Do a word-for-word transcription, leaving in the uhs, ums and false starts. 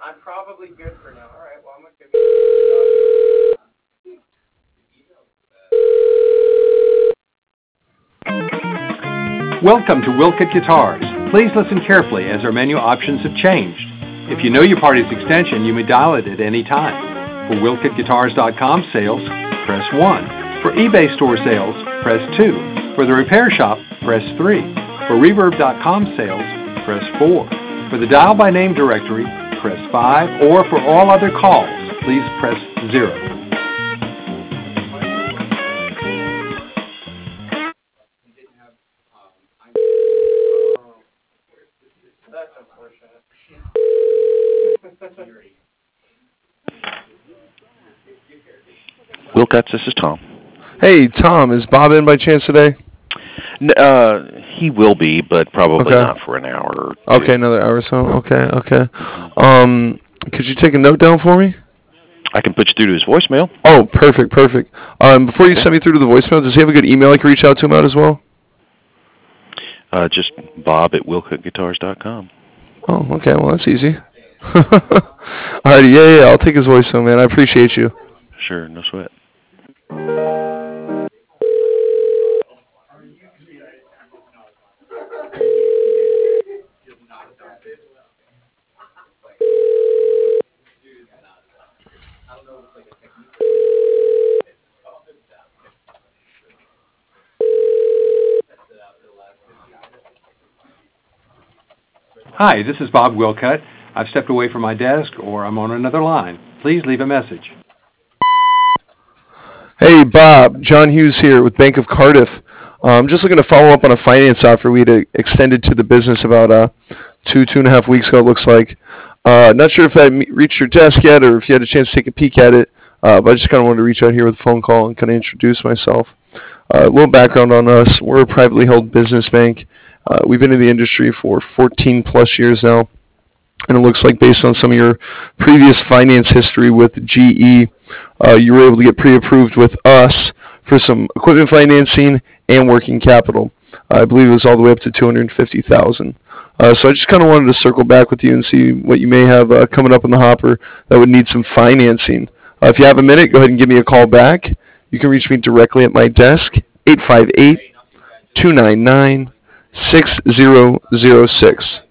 I'm probably good for now. All right, well, I'm going to Welcome to Wilkett Guitars. Please listen carefully as our menu options have changed. If you know your party's extension, you may dial it at any time. For Wilkett Guitars dot com sales, press one. For eBay store sales, press two. For the repair shop, press three. For Reverb dot com sales, press four. For the dial by name directory, press five. Or for all other calls, please press zero. That's unfortunate. Wilkett, this is Tom. Hey, Tom, is Bob in by chance today? N- uh, he will be, but probably Okay. not for an hour or two. Okay, another hour or so. Okay, okay. Um, could you take a note down for me? I can put you through to his voicemail. Oh, perfect, perfect. Um, before you Okay. send me through to the voicemail, does he have a good email I can reach out to him at as well? Uh, just Bob at Wilkett Guitars dot com. Oh, okay. Well, that's easy. Alrighty, yeah, yeah. I'll take his voicemail, man. I appreciate you. Sure, no sweat. Hi, this is Bob Wilkett. I've stepped away from my desk or I'm on another line. Please leave a message. Hey, Bob. John Hughes here with Bank of Cardiff. Uh, I'm just looking to follow up on a finance offer we had uh, extended to the business about uh, two, two and a half weeks ago, it looks like. Uh, not sure if that me- reached your desk yet or if you had a chance to take a peek at it, uh, but I just kind of wanted to reach out here with a phone call and kind of introduce myself. Uh, a little background on us. We're a privately held business bank. Uh, we've been in the industry for fourteen plus years now, and it looks like based on some of your previous finance history with G E, uh, you were able to get pre-approved with us for some equipment financing and working capital. Uh, I believe it was all the way up to two hundred fifty thousand dollars. Uh, so I just kind of wanted to circle back with you and see what you may have uh, coming up in the hopper that would need some financing. Uh, if you have a minute, go ahead and give me a call back. You can reach me directly at my desk, eight five eight, two nine nine, six zero zero six.